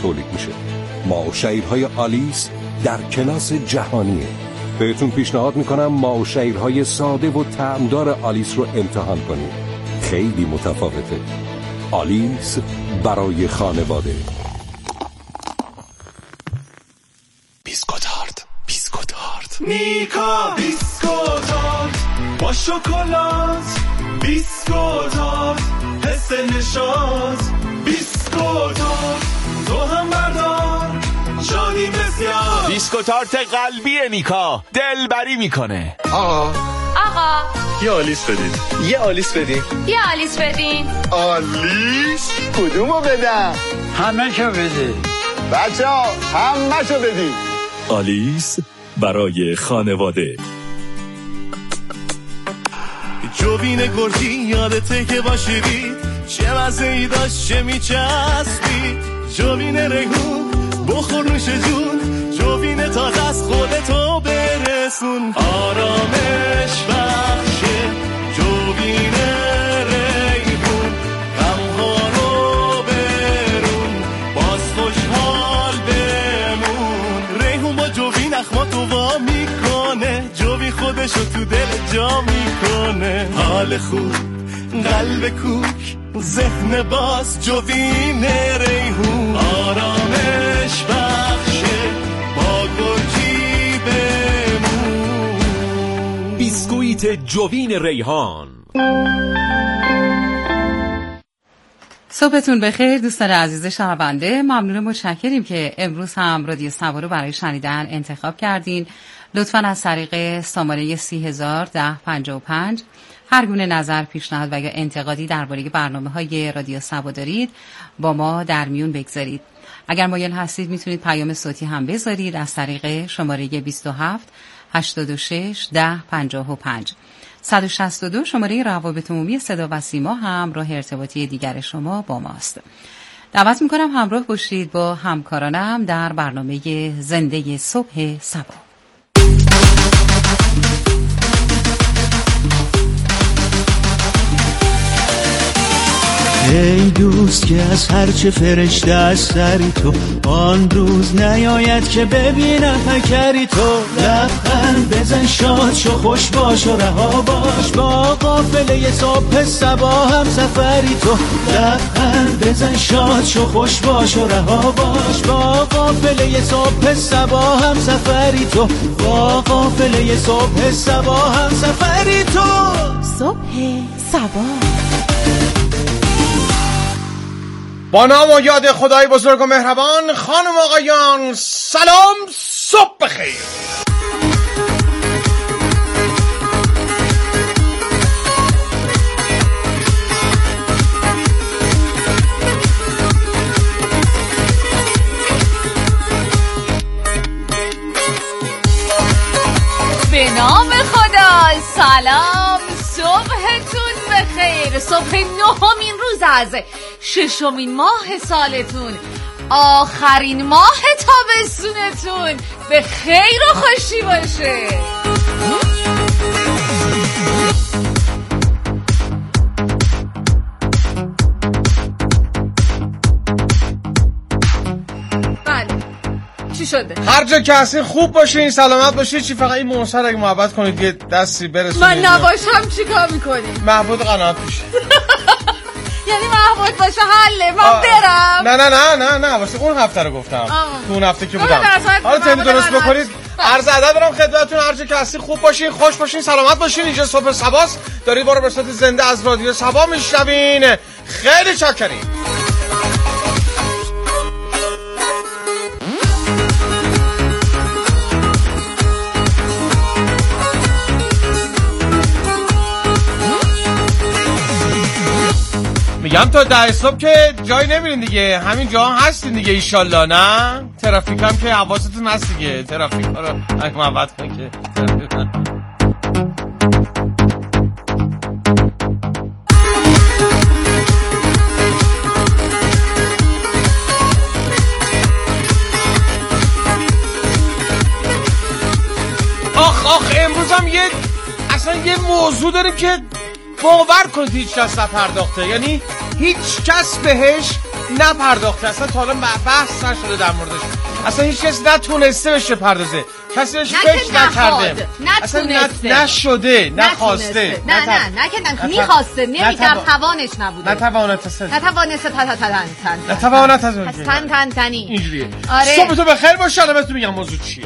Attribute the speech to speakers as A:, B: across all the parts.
A: تولید میشه. ماه‌وشیرهای آلیس در کلاس جهانیه. بهتون پیشنهاد میکنم ماه‌وشیرهای ساده و طعمدار آلیس رو امتحان کنید. خیلی متفاوته. آلیس برای خانواده.
B: بیسکوتارد
C: میکا بیسکوتارد با شکلات، بیسکوتارد حس نشاط، بیسکوتارد تو هم بردار شادی بسیار.
B: بیسکوتارد قلبی میکا دلبری میکنه.
D: آقا
C: یه آلیس بدین.
D: یه آلیس بدین.
E: یه آلیس بدین.
D: آلیس کدومو بدم؟
F: همه شو بدین
D: بچه ها همه شو بدین.
G: آلیس برای خانواده.
C: جوین گرجی یادته که باشیدی چه مزه‌ای داشت چه میچسبی. جوین ریحون بخور نوش جون، جوین تازه از خودتو برسون. آرامش بخشه جوین ریحون، غمها رو برون باز خوشحال بمون. ریحون با جوین اخماتو وا میکنه، جوین خودشو تو دل جا میکنه. حال خوب قلب کوک ذهن باز جوین ریحون. آرامش بخشه با گرجی بمون.
H: بیسکویت جوین ریحان.
I: صبحتون بخیر دوستان عزیز شنونده. ممنون متشکریم که امروز هم رادیو سبا رو برای شنیدن انتخاب کردین. لطفاً از طریق شماره 301055 هر گونه نظر، پیشنهاد و یا انتقادی درباره برنامه‌های رادیو سبا دارید با ما در میون بگذارید. اگر مایل هستید میتونید پیام صوتی هم بذارید از طریق شماره 27 86 1055. 162 شماره روابط عمومی صدا و سیما هم راه ارتباطی دیگر شما با ماست. دعوت میکنم همراه باشید با همکارانم در برنامه زنده صبح سبا.
J: ای دوست که از هرچه فرشته از سری تو، آن روز نیاید که ببینم فکری تو. لبخند بزن شاد شو خوش باش و رها باش، با قافله صبح صبا هم سفری تو. لبخند بزن شاد شو خوش باش و رها باش، با قافله صبح صبا هم سفری تو. با قافله صبح صبا هم سفری تو.
I: صبح صبا
K: با نام و یاد خدای بزرگ و مهربان. خانم آقایان سلام، صبح بخیر.
E: به نام خدا سلام، صبحتون بخیر. صبح 9 روز از 6 ماه سالتون، آخرین ماه تابستونتون به خیر و خوشی باشه. بله چی شده؟
K: هر جا که هستین خوب باشین، سلامت باشین. چی فقط این موسر اگه محبت کنید یه دستی برسونید.
E: من نباشم چی کار میکنی؟
K: محبود قناعت میشه.
E: یعنی محبود باشه حله من برم.
K: نه نه نه نه نه واسه اون هفته رو گفتم. تو اون هفته که بودم. حالا تنی درست بکنید. عرض ادب دارم خدمتتون. هر جا که هستین خوب باشین، خوش باشین، سلامت باشین. اینجا صبح سباست. دارید ما رو به صورت زنده از رادیو سبا میشنوین. خیلی چاکریم. میگم تا 10 صبح که جایی نمیرین دیگه، همین جا هم هستین دیگه ایشالله. نه ترافیک هم که حواستون هست دیگه، ترافیک ها رو محبت کن که آخ امروز هم اصلا یه موضوع داریم که باور کنید هیچ کس نپرداخته، یعنی هیچ کس بهش نپرداخته، اصلا تا حالا بحث نشده در موردش، اصلا هیچ کس نتونسته بشه پردازه، کسی بهش فکر نکرده، اصلا نشده، نخواسته،
E: نه که میخواسته، نمیدم، توانش نبوده، نتوانت
K: اینجوریه. صبح تو بخیر باشه. الان بهتون میگم موضوع چیه.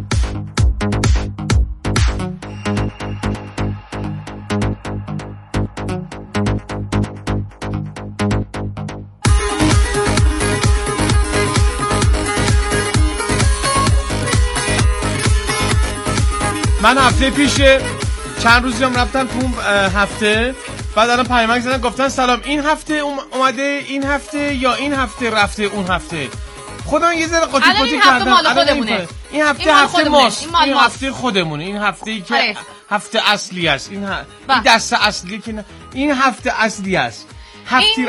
K: من هفته پیش چند روزی هم رفتم تو هفته، بعد الان پیامک زدن گفتن سلام این هفته اومده، این هفته یا این هفته رفته اون هفته. خودم یه ذره قاطی قاطی کردم. این هفته ماست، این هفته خودمونه، این هفته‌ای که هفته اصلی است، این دست اصلیه که نه. این هفته اصلی است، هفته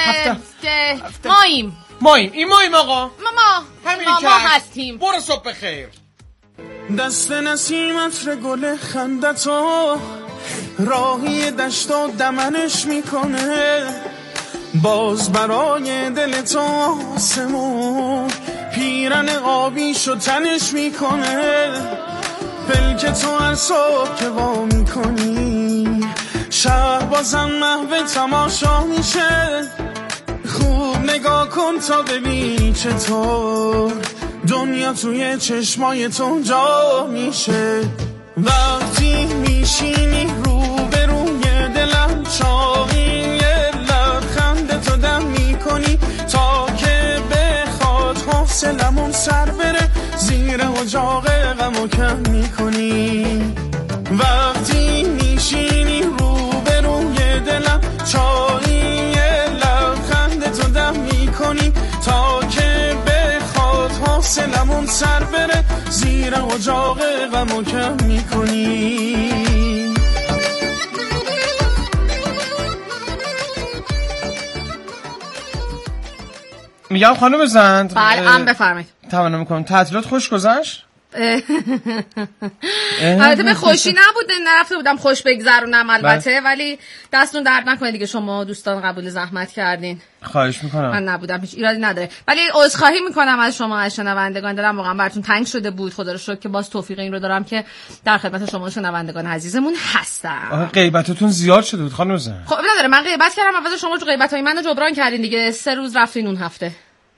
K: ماییم این ماییم آقا،
E: ما هستیم.
K: برو صبح بخیر.
C: دست نسیمت گل خندتو راهی دشت و دمنش میکنه، باز برای دل تو آسمون پیرن آبی شو تنش میکنه، پلک تو هر صبح که وا میکنی شهر بازم محو تماشا میشه، خوب نگاه کن تا ببینی چطور دنیا توی چشمای تو جا میشه، وقتی میشینی روبروی دلم چاقی یه لبخند تو دم میکنی تا که بخواد حوصلمون سر بره، زیر اجاق غمو کم میکنی، وقتی میشینی روبروی دلم چاقی یه لبخند تو دم میکنی تا که حوصلمون سر بره، زیر اجاق غمو کم میکنی.
K: میگم خانم زند،
E: بله بفرمایید.
K: تمنا میکنم تعطیلات خوش گذشت؟
E: البته به خوشی نبوده، نرفته بودم خوش بگذرونم البته، ولی دستون درد نکنه دیگه، شما دوستان قبول زحمت کردین.
K: خواهش میکنم.
E: من نبودم، هیچ ایرادی نداره، ولی عذرخواهی میکنم از شما از شنوندگان، دلم واقعا براتون تنگ شده بود. خدا رو شکر که باز توفیق این رو دارم که در خدمت شما شنوندگان عزیزمون هستم.
K: غیبتتون زیاد شده بود خانم زند.
E: خب نداره، من غیبت کردم، عوض شما غیبتای منو جبران کردین دیگه. 3 روز رفتین اون هفته.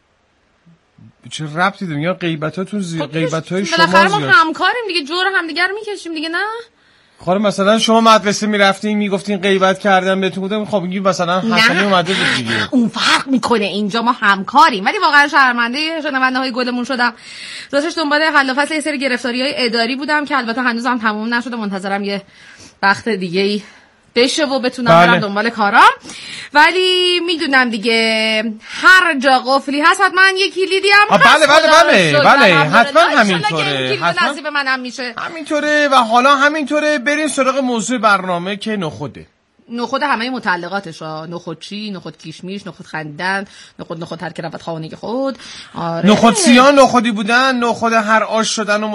K: چه ربطی داره؟ میگم غیبتاتون زیاد، غیبتای شما
E: زیاد.
K: ما
E: همکاریم دیگه، جور همدیگه رو میکشیم دیگه. نه
K: خب مثلا شما مدرسه میرفتین میگفتین غیبت کردم بهتون، گفتم خب میگی مثلا حسنی اومده بود دیگه.
E: اون فرق میکنه، اینجا ما همکاریم. ولی واقعا شرمنده شنونده‌های گلمون شدم. راستش دنبال حل و فصل یه سری گرفتاری‌های اداری بودم که البته هنوزم تموم نشده، منتظرم یه وقت دیگه‌ای بشه و بتونم برم دنبال کارام. ولی میدونم دیگه هر جا قفلی هست حتما یه کلیدی هم هست.
K: بله حتما همینطوره،
E: حتما نصیب منم میشه
K: همینطوره. و حالا همینطوره بریم سراغ موضوع برنامه که
E: نخود همه متعلقاتش ها. نخود چی؟ نخود کیشمیش، نخود خندن، نخود هر که رفت خانه خود. آره.
K: نخود سیان نخودی بودن، نخود هر آش شدن و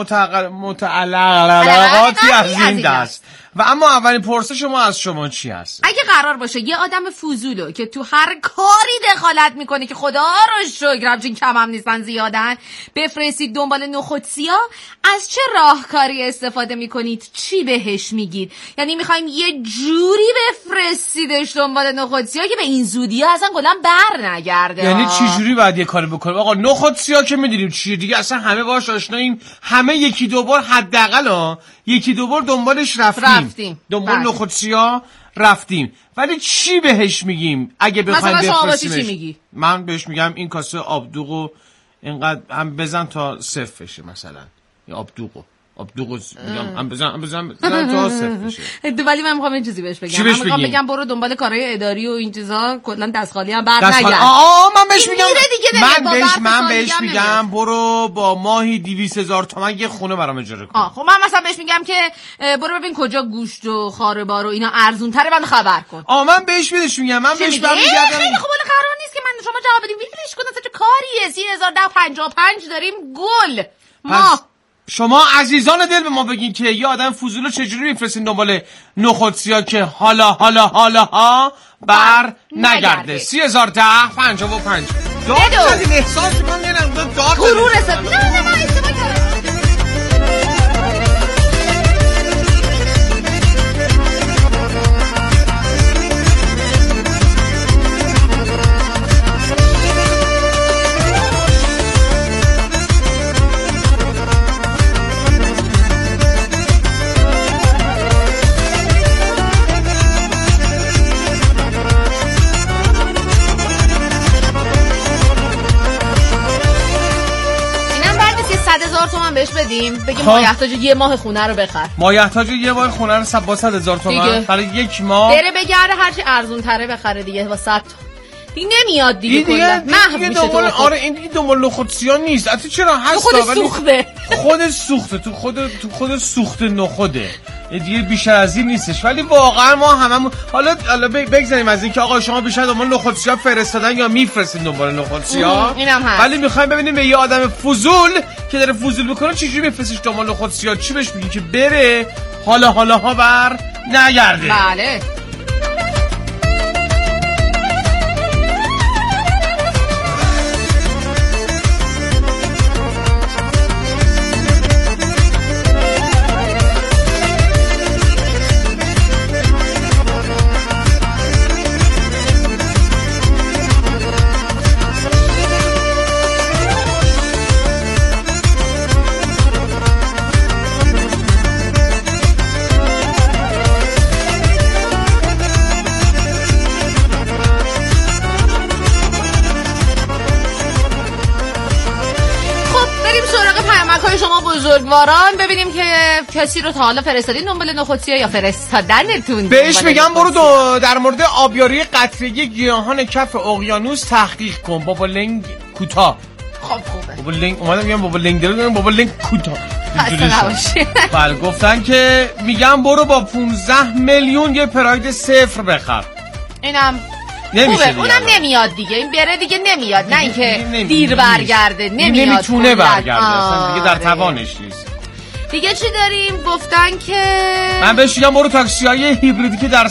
K: متعلقاتی از این دست. و اما اولین پرسش ما از شما چی هست؟
E: اگه قرار باشه یه آدم فضولو که تو هر کاری دخالت میکنه که خدا رو شکر همچین کم هم نیستن زیادن بفرستید دنبال نخود سیاه، از چه راهکاری استفاده میکنید؟ چی بهش میگید؟ یعنی میخوایم یه جوری بفرستیدش دنبال نخود سیاه که به این زودی ها اصلا کلا بر نگرده.
K: یعنی چی جوری باید یه کاری بکنیم؟ آقا نخود سیاه که میدونیم چیه دیگه، اصلا همه باهاش آشناییم، همه یکی دو بار حداقل یکی دو بار دنبالش رفتیم. دنبال نخود سیاه رفتیم، ولی چی بهش میگیم اگه بخوایم بفرستیمش؟
E: چی میگی؟
K: من بهش میگم این کاسه آبدوغو اینقدر هم بزن تا صفر بشه، مثلا این آبدوغو میگم هم بزن تا صفر بشه.
E: ولی من میخوام این چیزی بهش بگم. من میخوام بگم برو دنبال کارهای اداری و این چیزا، کلا دست خالی هم بر نگرد.
K: من بهش میگم من بهش میگم برو با ماهی 200,000 تومان یه خونه برام اجاره کن.
E: خب من مثلا بهش میگم که برو ببین کجا گوشت و خاربار و اینا ارزون تره، من خبر کن.
K: من بهش میگم من بهش میگم
E: خیلی خوب، قرار نیست که من شما جواب بدیم. ویلش کن چه کاریه؟ 30,055 داریم گل ما
K: شما عزیزان دل به ما بگین که یه آدم فضولو چجوری میفرستین دنبال نخودسیا که حالا ها بر نگرده. 3010 55 داد ندین احساس میکنم یه نمده داد
E: غرور رسد. نه ما اشتباه کردم. بهش بدیم بگیم مایحتاج یه ماه خونه رو بخر.
K: مایحتاج یه ماه خونه رو 100,000 تومان برای یک ماه.
E: بره بگرده هرچی ارزون تره بخره دیگه با 100 دیگه نمیاد دیگه کلا محو میشه تو.
K: آره این دنبال نخودسیا نیست. البته چرا هست خود سوخته تو خود سوخت نخوده دیگه بیشتر از این نیستش. ولی واقعا ما هممون حالا بگذاریم از این که آقا شما بیشتر دنبال نخودسیا فرستادن یا میفرستین دنبال نخودسیا،
E: اینم هست.
K: ولی میخوایم ببینیم به یه آدم فضول که داره فضول میکنه چجوری میفرستیش دنبال نخودسیا. چی بهش میگی که بره حالا ها بر نگرده.
E: بله بزرگواران ببینیم که کسی رو تا حالا فرستادین دنبال نخودسیا یا فرستادنتون.
K: بهش میگم برو در مورد آبیاری قطره‌ای گیاهان کف اقیانوس تحقیق کن. بابا لنگ کوتاه.
E: خب خوبه.
K: بابا لنگ اومدم میگم بابا لنگ داره بابا لنگ کوتاه. بله گفتن که میگم برو با 15 میلیون یه پراید صفر بخر.
E: اینم
K: خوبه.
E: اونم نمیاد دیگه. این بره دیگه نمیاد. نه اینکه دیر برگرده نمیاد.
K: نمیتونه برگرده اصلا دیگه در توانش نیست.
E: دیگه چی داریم؟ گفتن که
K: من بهش میگم برو تاکسی‌های هیبریدی که در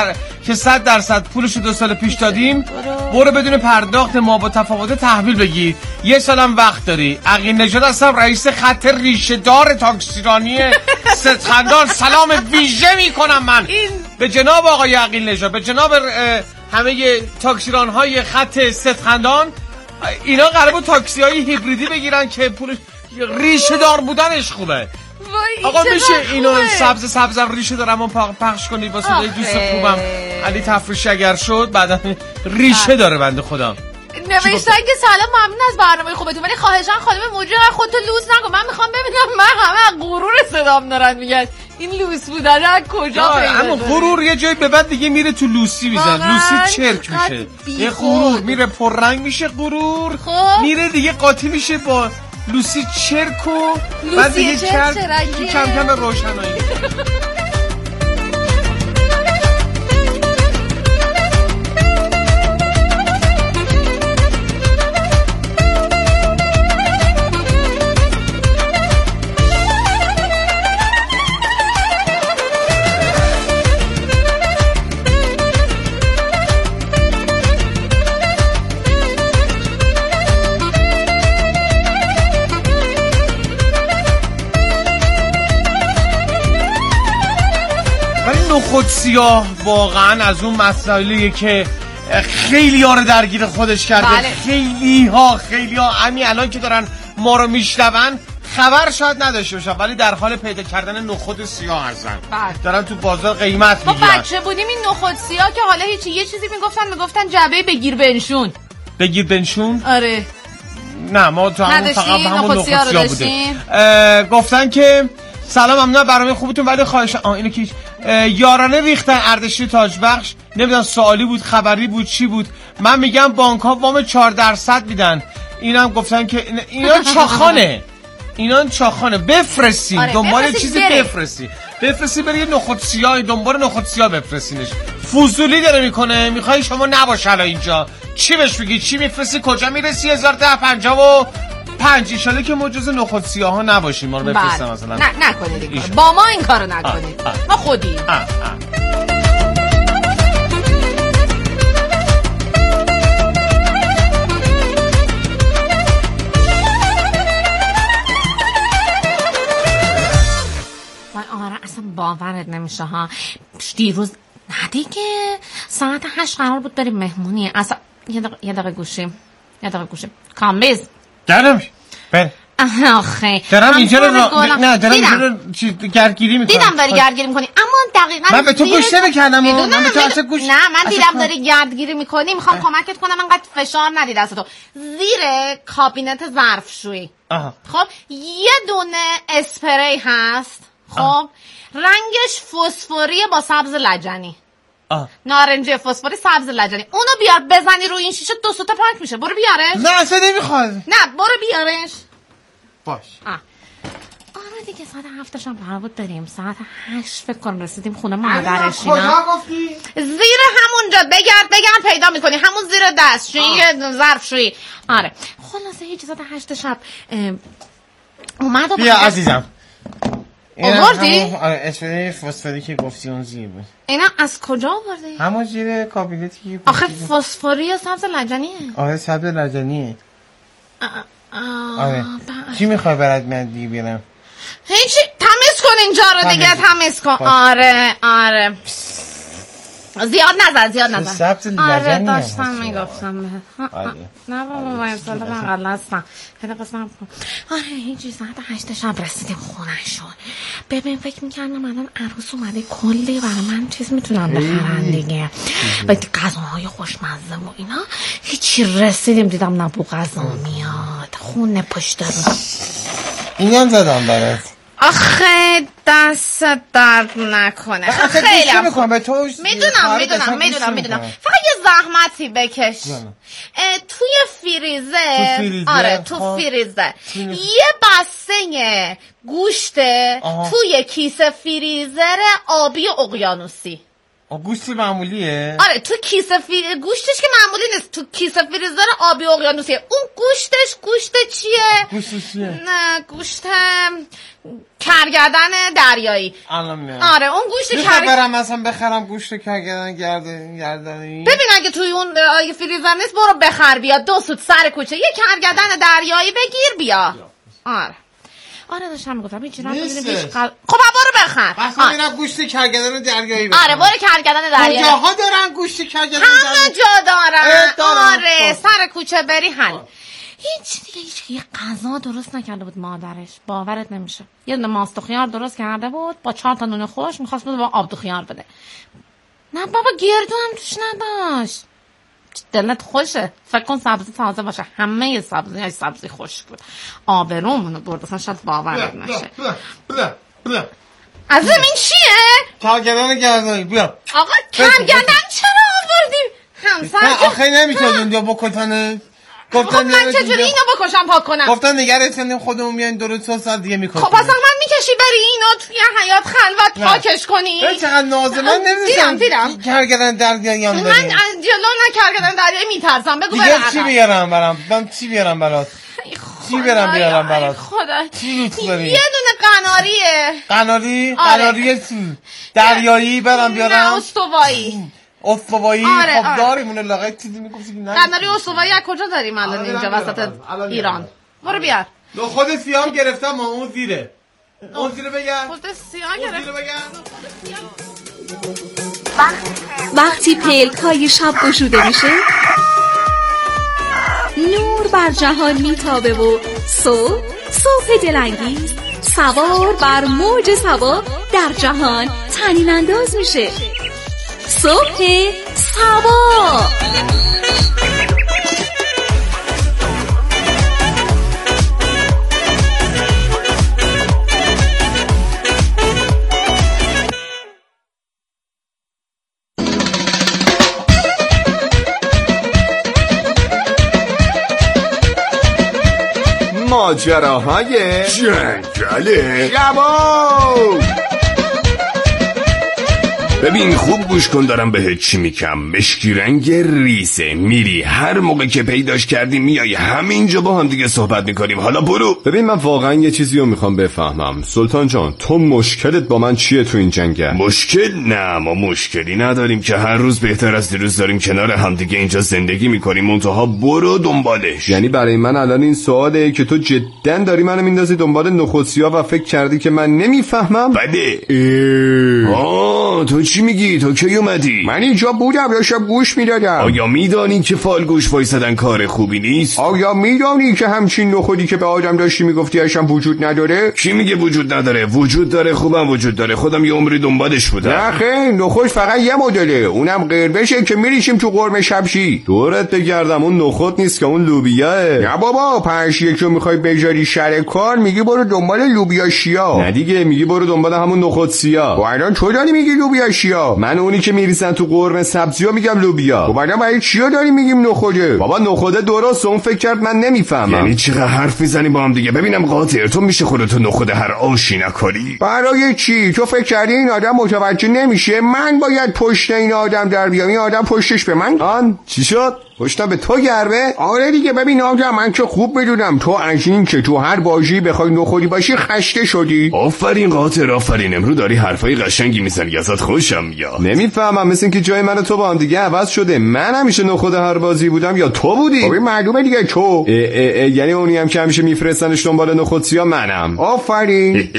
K: 100% پولشو 2 سال پیش دادیم برو بدون پرداخت ما با تفاوت تحویل بگیر. یه سالم وقت داری. عقیل نژاد هستم رئیس خط ریشه دار تاکسیرانی ستخندان. سلام ویژه میکنم من به جناب آقای عقیل نژاد، به جناب همه تاکسیران های خط ستخندان. اینا قراره بود تاکسی های هیبریدی بگیرن که پول ریشه دار بودنش خوبه. آقا میشه اینو سبز ریشه دارم پخش کنید با صدای دوست خوبم علی تفریشی اگر شد بعدا ریشه داره بنده خدا.
E: نوشتن که سلام ممنون از برنامه خوبتون ولی خواهشاً خانم مجری خودتو لوس نکن. من میخوام ببینم من همه غرور صدام دارن میگن این لوس بودن از کجا پیدا
K: اما غرور یه جایی به بعد دیگه میره تو لوسی میزن. لوسی چرک میشه. یه غرور میره پررنگ میشه. غرور میره دیگه قاطی میشه با لوسی چرک و بعد دیگه چرک کم کم روشنایی. نخودسیا واقعا از اون مسائلیه که خیلی ها رو درگیر خودش کرده.
E: بله.
K: خیلی ها همین الان که دارن ما رو میشنون خبر شاید نداشته باشن ولی در حال پیدا کردن نخود سیاه هستن. دارن تو بازار قیمت میگیرن.
E: ما بچه بودیم این نخود سیاه که حالا یه چیزی میگفتن جعبه بگیر بنشون. آره
K: نه ما تو همون فقط همون نخود سیاه بوده. گفتن که سلام ممنون برنامه خوبتون ولی خواهشاً اینو که یارانه ریختن اردشیر تاجبخش. نمیدونم سوالی بود خبری بود چی بود. من میگم بانک ها وام 4% میدن. اینم گفتن که اینا چاخانه بفرستین.
E: آره
K: دنبال چیزی بفرستی بری نخود سیاه دنبال نخود سیاه بفرستینش. فضولی داره میکنه. میخوای شما نباشه الان اینجا چی بهش میگی چی میفرستی کجا میرسی؟ 1010 55 5 ایشاله که ما جز نخود سیاها نباشیم، ما رو بفرستم مثلا.
E: نه نکنید با ما این کارو نکنید. ما خودی اصلا باورت نمیشه ها. دیروز نه دیگه ساعت 8 قرار بود بریم مهمونی. اصلا یه دقیقه گوشیم کامبیز
K: دارم بله
E: آخه
K: دارم اینجا رو گردگیری میکنم.
E: دیدم داری گردگیری میکنی اما دقیقاً
K: من به تو گوش نمیکردم.
E: من دیدم داری گردگیری میکنی. میخوام کمکت کنم انقدر فشار ندی دست تو. زیر کابینت ظرفشویی خب یه دونه اسپری هست. خب رنگش فسفوری با سبز لجنی. نارنجی فسفوری سبز لجنی. اونو بیار بزنی روی این شیشه 2 تا پاک میشه. برو بیارش.
K: نه اصلا نمیخواد.
E: نه برو بیارش.
K: باش.
E: آره دیگه ساعت 7 شام قرار بود بریم. ساعت 8 فکر کنم رسیدیم خونه مادرش.
K: کجا گفتی؟
E: زیر همونجا بگرد پیدا میکنی. همون زیر دستشویی ظرفشویی. آره خلاصه هیچ ساعت 8 شب اومد.
K: بیا عزیزم.
E: آوردی؟
K: اسپری فسفوری که گفتی اون زیر بود.
E: اینا از کجا آوردی؟
K: همون زیر کابینتی.
E: آخه فسفوری یا سبز لجنیه؟
K: آره سبز لجنیه. آره چی میخوای برات من دیگه بیارم؟
E: هیچی تمیز کن اینجا رو دیگه تمیز کن. آره زیاد نزن
K: سبز لجنیه.
E: آره داشتم میگفتم نه بابا باید ساله بقل هستم پیدا قسم کن. آره هیچی ساعت 8 شب رسیدیم خونه شد. ببین فکر میکردم الان عروس اومده کلی برای من چیز میتونم بخرن دیگه و غذاهای خوشمزه و اینا. هیچی رسیدیم دیدم نه بو غذا میاد خونه پشت رو.
K: اینی هم زدم برات.
E: آخه دست درد نکنه. خیلی
K: میکنم به تو.
E: میدونم فقط یه زحمتی بکش. توی فریزر آره تو فریزر یه بسته گوشت توی کیسه فریزر آبی اقیانوسی.
K: گوشت معمولیه؟
E: آره تو کیسه گوشتش که معمولی نیست. تو کیسه فریزر آبی اقیانوسیه. اون گوشت چیه؟
K: گوشت چیه؟
E: نه گوشت کرگدن دریایی. آره اون گوشت
K: برم مثلا بخرم گوشت کرگدن گردنی.
E: ببین اگه توی اون فریزر نیست برو بخر بیا. 2 سوت سر کوچه یه کرگدن دریایی بگیر بیا. آره داشتم میگفتم هیچ نه خب برو بخر.
K: بس میرم گوشت کرگدن دریایی بخرم.
E: آره برو کرگدن دریایی.
K: کجاها دارن گوشت کرگدن
E: دریایی؟ همه جا دارن. آره سر کوچه بری حل. هیچ یه غذا درست نکرده بود مادرش. باورت نمیشه. یه دونه ماست و خیار درست کرده بود با 4 تا نون خوش می‌خواست بود با آب و خیار بده. نه بابا گردو هم توش نداشت. دلت خوشه. فکر کن سبزی تازه باشه. همه سبزی خشک بود. آبرومونو برد. اصلا شاید باورت نشه. از این چیه؟
K: کرگدن گردنی. بیا
E: آقا کرگدن چرا آوردی؟ همسر
K: آخه نمیتونی اونجا بکتنه.
E: گفتن من چجوری اینو بکشم پاک کنم؟
K: گفتن نگرتن خودمون میاین 2 ساعت دیگه میکنیم.
E: خب اصلا من میکشی بری اینو توی حیاط خلوت پاکش کنی؟
K: چقدر نازه من نمی‌دونم.
E: دیدم
K: کرگدن دریایی هم
E: من جلو کرگدن دریایی میترسم. بگو
K: برام. دیگه چی بیارم من چی بیارم برات؟ چی بیارم برات؟
E: خدا یه دونه قناریه.
K: قناری دریایی برام بیارم.
E: نه استوایی.
K: خب داریمونه لاغه چیزی میگفتی که نه.
E: قناری استوایی از کجا داریم الان اینجا وسط ایران؟ برو بیار.
K: خود سیام گرفتم ما اون زیره. اون زیره بگم.
E: خود سیام گرفتم.
F: وقتی پلک‌های شب گشوده میشه نور بر جهان میتابه و صبح دلانگیز سوار بر موج سبا در جهان طنین انداز میشه. صبح سبا.
L: ماجراهای جنگل شبا. ببین خوب گوش کن دارم بهت چی میگم. مشکی رنگ ریسه، میری هر موقع که پیداش کردی میای همینجا با هم دیگه صحبت میکنیم. حالا برو.
M: ببین من واقعا یه چیزی رو میخوام بفهمم. سلطان جان تو مشکلت با من چیه تو این جنگل؟
L: مشکل؟ نه ما مشکلی نداریم که هر روز بهتر از دیروز داریم کنار هم دیگه اینجا زندگی میکنیم. منتها برو دنبالش.
M: یعنی برای من الان این سواله که تو جدن داری منو میندازی دنبال نخودسیا و فکر کردی که من نمیفهمم؟
L: بله. تو چی میگی؟ تو کی اومدی؟
M: من اینجا بودم داشتم گوش میدادم.
L: آیا میدانی که فالگوش وایسادن کار خوبی نیست؟
M: آیا میدانی که همچین نخودی که به آدم داشتی میگفتی اشم وجود نداره؟
L: کی میگه وجود نداره؟ وجود داره، خوبم وجود داره. خودم یه عمری دنبالش بودم.
M: نه خیر، نخود فقط یه مدله، اونم قرمشه که میریشیم تو قرمه شبشی. دورت بگردم اون نخود نیست که اون لوبیاه. نه بابا، پنج یکو میخوای بجاری شر کار میگی برو دنبال لوبیا شیا.
L: نه دیگه میگی برو دنبال همون نخود سیا.
M: و الان تو داری میگی لوبیا شیا؟
L: من اونی که میریسن تو قرمه سبزیو میگم لوبیا.
M: و بعدا برای چیا داری میگیم نخوده؟
L: بابا نخوده درست، اون فکر کرد من نمیفهمم. یعنی چقدر حرف میزنی با هم دیگه؟ ببینم قاطر تو میشه خودتو نخوده هر آشی نکاری؟
M: برای چی؟ تو فکر کردی این آدم متوجه نمیشه؟ من باید پشت این آدم در بیام، این آدم پشتش به من؟
L: آن چی شد؟
M: پشتم به تو گربه؟ آره دیگه. ببین آقا من که خوب بدونم تو از این که تو هر بازی بخوای نخودی باشی خسته شدی.
L: آفرین قاطر آفرین، امرو داری حرفای قشنگی میزنی، ازت خوشم میاد.
M: نمیفهمم، مثل اینکه جای من و تو با هم دیگه عوض شده. من همیشه نخود هر بازی بودم یا تو بودی؟
L: خب معلومه دیگه تو.
M: یعنی اونی هم که همیشه میفرستنش دنبال نخودسیا منم. آفرین.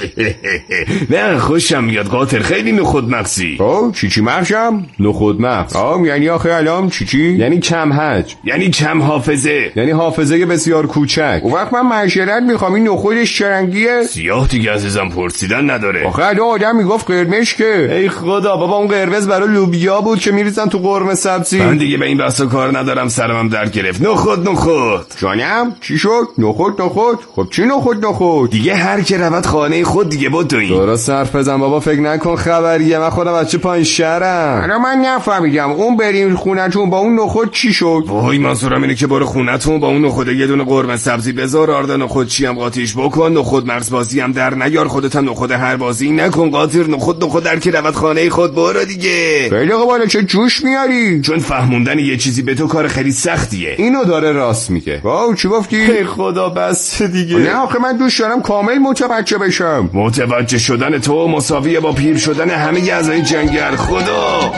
L: نه خوشم میاد قاطر، خیلی نخود مغزی.
M: چی مغزم؟ نخود مغز. یعنی آخه الان چی؟
L: یعنی کم حج، یعنی کم حافظه،
M: یعنی حافظه بسیار کوچک. اون وقت من معاشرت میخوام این نخودش چه رنگیه؟
L: سیاه دیگه عزیزم، پرسیدن نداره.
M: آخه آدم میگفت قرمز که.
L: ای خدا بابا، اون قرمز برای لوبیا بود که میریزن تو قرمه سبزی. من دیگه به این بحثا کار ندارم، سرمم در گرفت. نخود
M: جانم چی شد؟ نخود خب چی نخود
L: دیگه هر کی رود خانه خود دیگه بود دوین.
M: درست حرف بزن بابا، فکر نکن خبریه. من خودم بچه پایین شهرم.
L: الان
M: من نفهمیدم اون بریم خونتون با اون نخود چی شد؟
L: وای منظورم اینه که برو خونتون با اون نخود یه دونه قرمه سبزی بذار، آرد نخود چی هم قاطیش بکن، نخود مرز بازی هم در نیار، خودت هم نخود هر بازی نکن قاطر. نخود در کی رود خانه خود برو دیگه.
M: خیلی بالا چه جوش میاری؟
L: چون فهموندن یه چیزی به تو کار خیلی سختیه.
M: اینو داره راست میگه. واو چی گفتی؟
L: ای خدا بس دیگه.
M: نه آخه من دوست دارم کامل متوجه بشم.
L: متوجه شدن تو مساویه با پیر شدن همه اعضای جنگل. خدا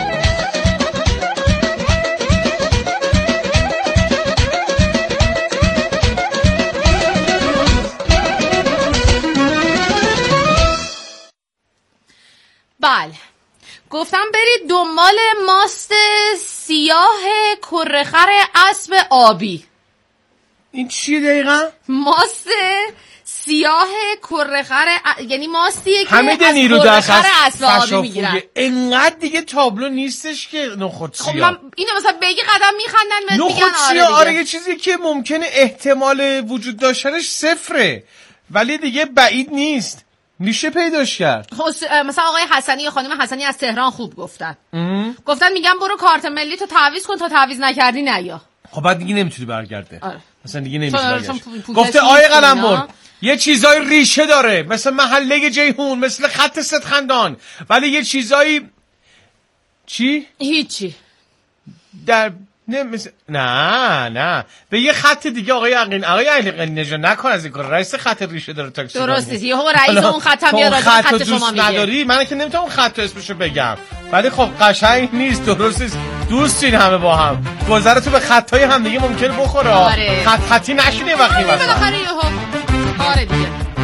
E: بله گفتم برید دنبال ماست سیاه کره‌خر اسب آبی.
K: این چیه دقیقا؟
E: ماست سیاه کره‌خر یعنی ماستیه که
K: همه نیرو دست
E: اسب آبی میگیرن.
K: انقدر دیگه تابلو نیستش که نخود سیاه.
E: خب من اینو مثلا بگی قدم میخندن میگن
K: آره. آره یه چیزی که ممکنه احتمال وجود داشتنش صفره ولی دیگه بعید نیست، میشه پیداش کرد.
E: مثلا آقای حسنی یا خانم حسنی از تهران خوب گفتن. گفتن میگم برو کارت ملی تو تعویض کن، تا تعویض نکردی نیا.
K: خب بعد دیگه نمیتونی برگرده.
E: آره.
K: مثلا دیگه نمیتونی برگرده. گفته آقای قلمبر یه چیزای ریشه داره، مثل محله جیهون، مثل خط ستخندان، ولی یه چیزایی چی؟
E: هیچی.
K: در نه به یه خط دیگه آقای علی نژاد نکن از این کار. رئیس خط ریشه داره تاکسی.
E: درسته یهو رئیس اون خطم میاد خط شما میگه.
K: نداری من که نمیتونم اون خط اسمشو بگم. ولی خب قشنگ نیست، درست نیست. دوستین همه با هم. گذرتو به خطای هم دیگه ممکنه بخوره.
E: آره.
K: خطی نشینه وقتی واسه.
E: بالاخره یهو آره دیگه.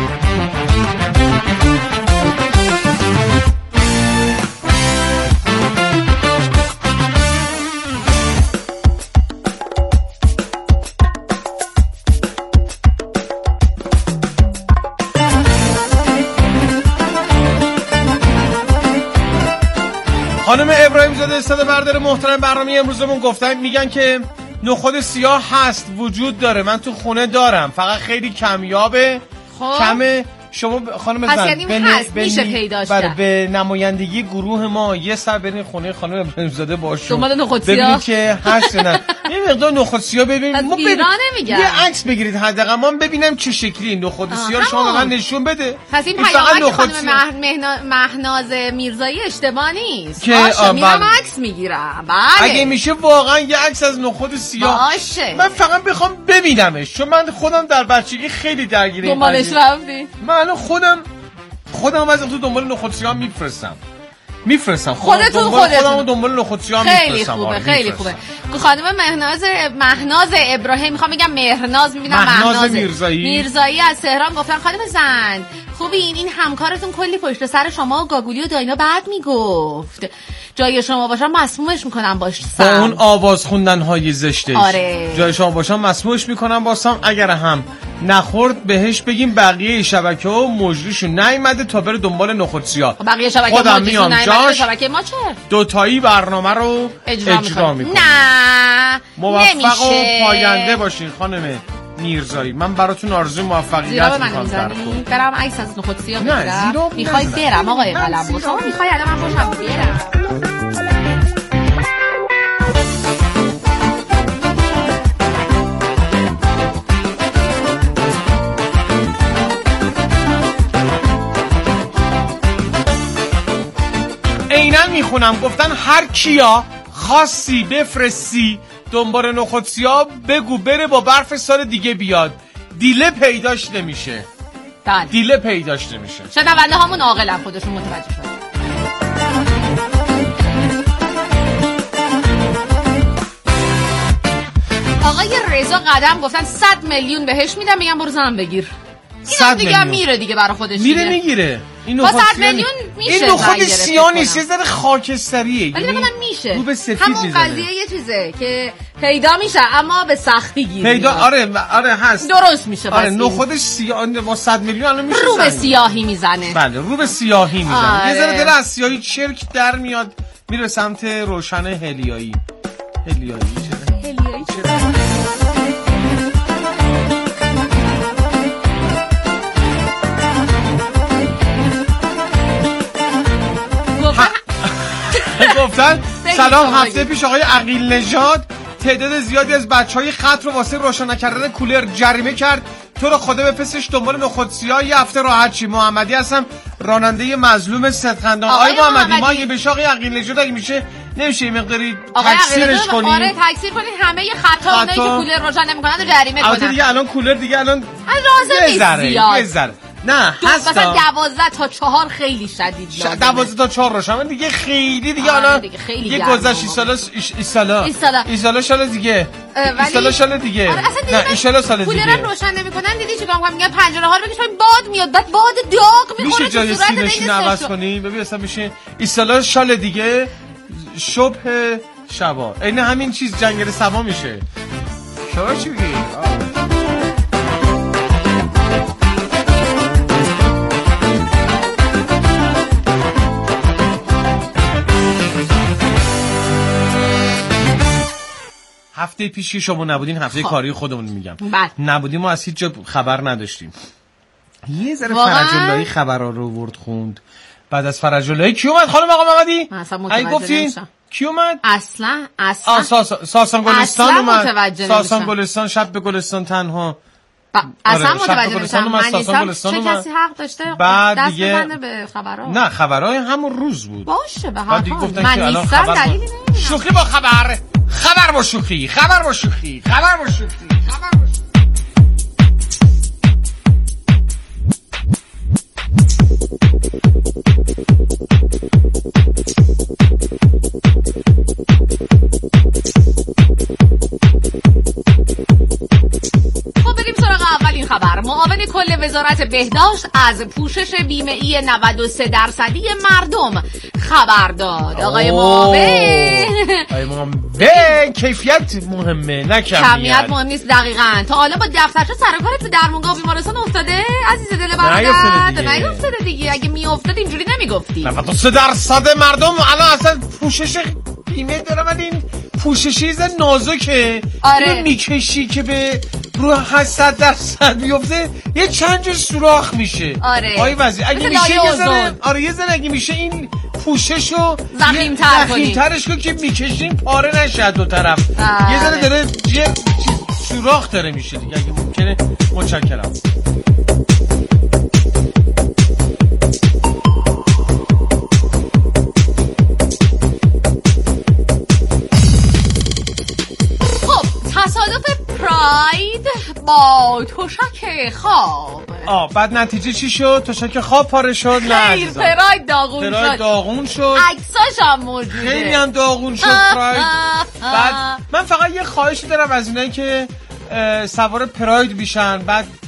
K: خانم ابراهیم زاده استاد بردار محترم برنامه امروزمون گفتن میگن که نخود سیاه هست، وجود داره، من تو خونه دارم، فقط خیلی کمیابه. کمه. شما خانم
E: زن میشه پیداش کرد.
K: به نمایندگی گروه ما یه سر برین خونه خانم ابراهیم زاده باشون
E: دنبال نخود
K: سیاه ببینید که هست نه. یه مقدار نخود سیاه ببینیم.
E: ما نمیگم.
K: یه عکس بگیرید حداقل ما ببینم چه شکلی نخود سیاه شما به من نشون بده.
E: پس این پیامک خانم مهناز میرزایی اشتباه نیست. باشه میرم عکس میگیرم. بله.
K: اگه میشه واقعا یه عکس از نخود سیاه.
E: باشه.
K: من فقط بخوام ببینمش چون من خودم در بچگی خیلی درگیر
E: دنبالش رفتی.
K: من خودم از تو دنبال نخود سیاه میفرستم
E: خودتون
K: دنبال نخود سیاه
E: میفرستم. خیلی خوبه. خانم مهناز ابراهیم میخوام بگم مهناز میبینم
K: مهناز
E: میرزایی از تهران گفتن خانم زند خوبی این همکارتون کلی پشت سر شما و گاگولی و داینا بعد میگفت جای شما باشم مسمومش میکنم با
K: اون آواز خوندن های زشتش.
E: آره.
K: جای شما باشم مسمومش میکنم باسم. اگر هم نخورد بهش بگیم بقیه شبکه و مجریشون نیومده تا بره دنبال نخود سیاه.
E: بقیه شبکه مجریشون نیومده شبکه ما چه
K: دوتایی برنامه رو اجرا میکنیم.
E: نه
K: موفق و پاینده باشین خانم میرزایی. من براتون آرزوی موفقیت میکنم.
E: برم عکس از نخود سیاه بگیرم. میخوای برم آقای قلمرو شما میخوای الان من باشم برم.
K: اینم میخونم گفتن هر کیا خاصی بفرستی دنبال نخود سیاه بگو بره با برف سال دیگه بیاد. دیله پیداش نمیشه.
E: شنونده هامون عاقلن خودشون متوجه شدن. آقای رضا قدم گفتن 100 میلیون بهش میدم میگم برو زنم بگیر.
K: 100 میلیون
E: میره دیگه برای خودش
K: میگیره.
E: این با 100 میلیون میشه.
K: این نخود سیاه نیست، یه ذره خاکستریه.
E: ولی بگم میشه.
K: رو به سفید
E: همون
K: میزنه.
E: قضیه یه چیزه که پیدا میشه اما به سختی گیره.
K: پیدا آره هست.
E: درست میشه.
K: آره نخود سیاه با 100 میلیون الان میشه.
E: رو به سیاهی میزنه.
K: بله رو به سیاهی میزنه. یه ذره دل از سیاهی چرک در میاد میره سمت روشن هلیایی گفتن سلام. هفته پیش آقای عقیل نژاد تعداد زیادی از بچهای خط رو واسه روشن نکردن کولر جریمه کرد. تو رو خدا بفرستش دنبال نخود سیاه یه هفته راحت چی. محمدی هستم راننده مظلوم صدخندان. آقای محمدی ما اگه بشه آقای عقیل نژاد اگه میشه نمیشه مقداری تکثیرش کنیم.
E: آره تکثیر کنین همه خطاونایی که کولر روشن نمیکنن رو جریمه کنن.
K: البته دیگه الان کولر دیگه الان
E: یه ذره
K: نه هست
E: مثلا 12 تا 4 خیلی شدید لازمه.
K: 12 تا 4 روشن دیگه خیلی دیگه الان دیگه گذشت ایسالا سال دیگه ایسالا سال دیگه. نه ایسالا سال دیگه
E: کولر روشن نمیکنن. دیدی چیکار میکنن میگن پنجره ها رو بکش باد میاد بعد باد داغ میخوره.
K: میشه جای سینشون عوض کنی ببین اصلا میشه ایسالا سال دیگه صبح شبا این همین چیز جنگل سما میشه. شما چی میگی؟ هفته پیش که شما نبودین هفته کاری خودمون میگم نبودیم ما از هیچ جا خبر نداشتیم. یه ذره فرج‌اللهی خبرها رو ورد خوند. بعد از فرج‌اللهی کی اومد خانم آقا محمدی؟
E: ای
K: گفتین کی اومد؟
E: اصلا
K: ساسان گلستان اومد.
E: ساسان
K: گلستان شب به گلستان تنها.
E: اصلا متوجه نشدم. من نیستم چه کسی حق داشته
K: بعد
E: دیگه بزنه به خبرها؟
K: نه خبرهای همون روز بود.
E: باشه به هر حال من نیستم دلیلی نمیدونم.
K: شوخی با خبر با شوخی
E: خب بریم سراغ اولین خبر. معاون کل وزارت بهداشت از پوشش بیمه‌ای 93% مردم خبر داد. آقای معاون
K: کیفیت مهمه نه
E: کمیت مهم نیست. دقیقاً تا حالا با دفترچه سر کارت به درمونگاه بیمارستان افتاده عزیز دل بنده؟ نیفتاده دیگه. اگه میافتاد اینجوری نمیگفتی.
K: 93% مردم الان اصلا پوشش بیمه دارم. این پوششی نازکه.
E: آره.
K: میکشی که به رو 800% بیفته یه چند جور سوراخ میشه.
E: آره
K: آی وزیر اگه میشه یه ذره یه ذره اگه میشه این پوششو ضخیم‌ترش کن که میکشیم پاره نشه دو طرف. یه ذره داره یه سوراخ داره میشه دیگه اگه ممکنه. متشکرم.
E: تصادف پراید با تشک خواب.
K: بعد نتیجه چی شد؟ تشک خواب پاره شد؟ نه
E: خیر پراید داغون شد. عکساش هم موجوده.
K: خیلی هم داغون شد پراید. بعد من فقط یه خواهشی دارم از اینایی که سوار پراید میشن بعد